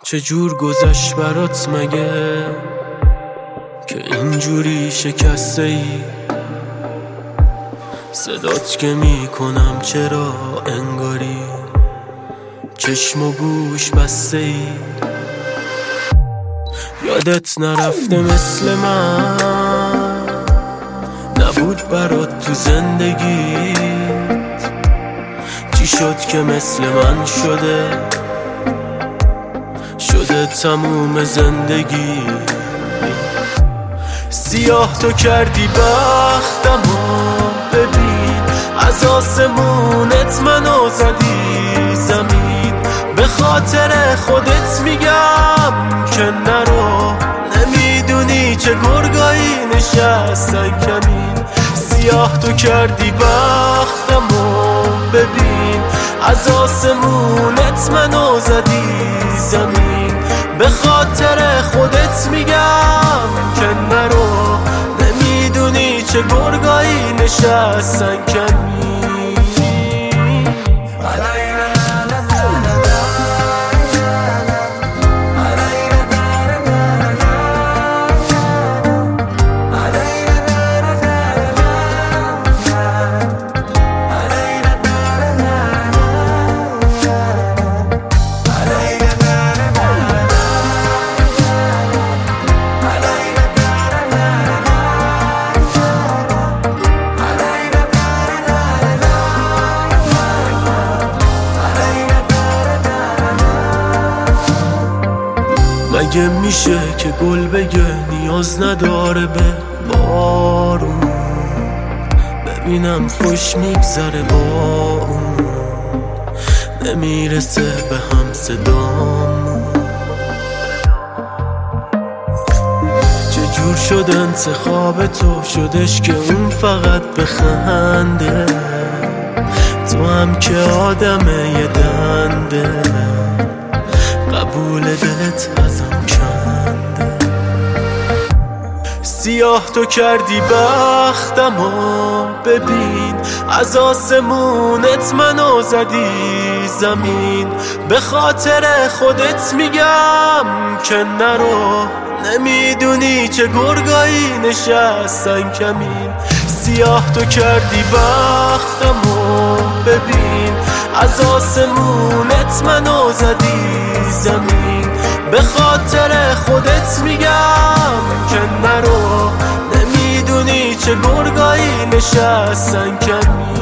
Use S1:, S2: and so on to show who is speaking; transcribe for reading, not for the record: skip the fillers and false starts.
S1: چجور گذشت برات مگه که اینجوری شکسته ای؟ صدات که میکنم چرا انگاری چشم و گوش بسته ای؟ یادت نرفته مثل من نبود برات تو زندگیت؟ چی شد که مثل من شده تموم زندگی؟ سیاه تو کردی بختمو، ببین از آسمونت منو زدی زمین. به خاطر خودت میگم که نرو، نمیدونی چه گرگایی نشستن کمین. سیاه تو کردی بختمو، ببین از آسمونت منو زدی زمین. به خاطر خودت میگم که نرو، نمیدونی چه گرگایی نشستن کمین. مگه میشه که گل بگه نیاز نداره به بارون؟ ببینم خوش میگذره با اون، نمیرسه به هم صدامون. چجور شد انتخاب تو شدش که اون فقط بخنده؟ تو هم که آدمه یه دنده، قبول دلت ازم چنده. سیاه تو کردی بختمو، ببین از آسمونت منو زدی زمین. به خاطر خودت میگم که نرو، نمیدونی چه گرگایی نشستن کمین. سیاه تو کردی بختمو، ببین از آسمونت منو زدی زمین. به خاطر خودت میگم که نرو، نمیدونی چه گرگایی نشستن کمین.